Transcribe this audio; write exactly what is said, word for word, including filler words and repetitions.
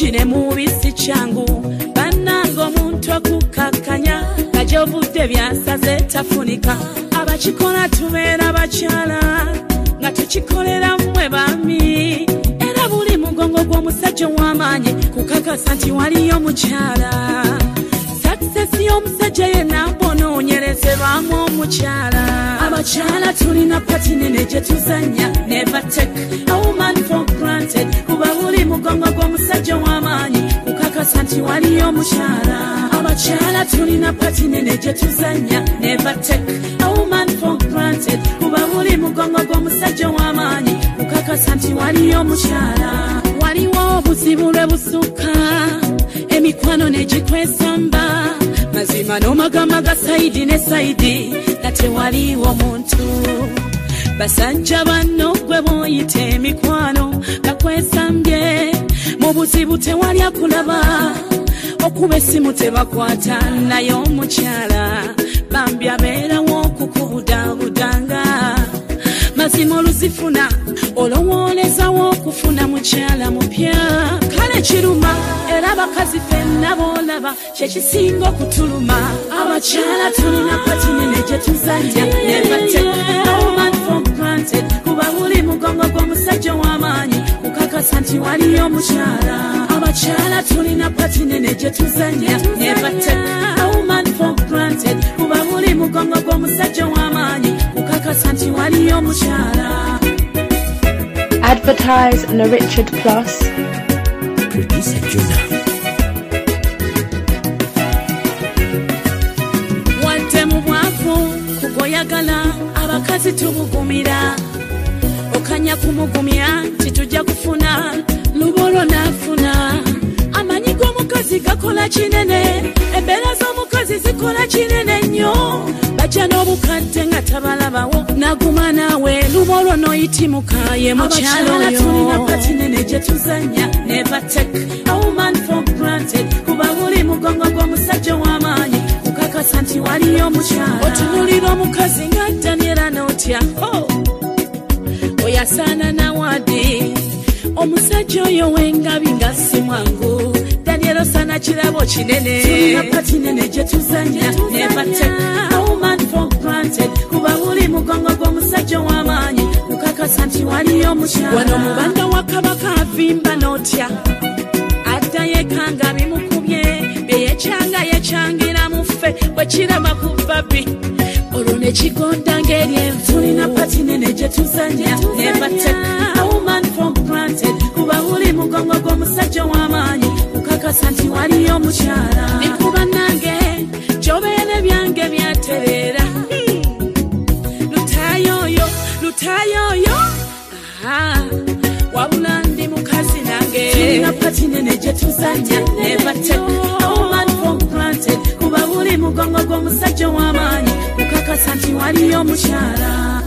kine mubisi changu banango omuntu okukakanya kajovudde byasaze tafunika abakikola tubeera bakyala nga tukikolera mmwe bami era buli mugongo gw'omusajja w'amaanyi kukakasa nti waliyo mukyala sakisesi y'omusajja yenna bonoonyerezebwamu omukyala abakyala tulina pati nene gye tuzanya never take a woman for granted kuba buli mugongo gw'omusajja w'amaanyi kukakasa nti waliyo mukyala abakyala tulina pati nene gye tuzanya never take a woman for granted kuba buli mugongo gw'omusajja w'amaanyi kukakasa nti waliyo mukyala waliwo obuzibu lwe busukka emikwano ne gikwesamba mazima n'omagama ga sayidi ne sayidi nga tewaliwo muntu basajja banno gwe booyita emikwano gakwesambye mu buzibu tewali akulaba okuba essimu tebakwata naye omukyala bambi abeerawo okukubudaabudanga mazima oluzifuna olowoolezawo okufuna mukyala mupya kale kiruma era abakazi ffenna boolaba kyekisinga okutuluma abakyala tulina pati nene gye tuzanya never take a woman for granted kuba buli mugongo gw'omusajja w'amaanyi kukakasa nti waliyo mukyala abakyala tulina pati nene gye tuzanya never take a woman for granted kuba buli mugongo gw'omusajja w'amaanyi kukakasa nti waliyo mukyala. Advertise on a Richard Plus. Producer Jonah. Wante mu bwavu kugoyagala abakazi tubugumira okanya kumugumya titujja kufuna lubolo nafuna amanyi g'omukazi gakola kinene embeera z'omukazi zikola kinene nnyo bajja n'obukadde nga tabalabawo naguma naawe lubolo n'oyitimuka ye mukyala oyo tulina pati nene gye tuzanya never take a woman for granted kuba buli mugongo gw'omusajja w'amaanyi kukakasa nti waliyo mukyala otunulira omukazi nga Daniela n'otya oyasaana nawadi omusajja oyo w'engabi nga si mwangu Daniela sana kirabo kinene tulina pati nene gye tuzanya never take a woman for granted kuba buli mugongo gw'omusajja w'amaanyi kukakasa nti waliyo mukyala wano mubanda wa kabaka avimba n'otya addayo ekanga bimukubye byeyekyanga yekyangira muffe bwe kirama ku babi olwo ne kigonda ng'eri envu tulina pati nene gye tuzanya never take a woman for granted kuba buli mugongo gw'omusajja w'amaanyi kukakasa nti waliyo mukyala nekuba nange gyobeere byange byatereera lutaayoyo lutaayoyo wabula ndi mukazi nange tulina pati nene gye tuzanya never take a woman for granted kuba buli mugongo gw'omusajja w'amaanyi kukakasa nti waliyo mukyala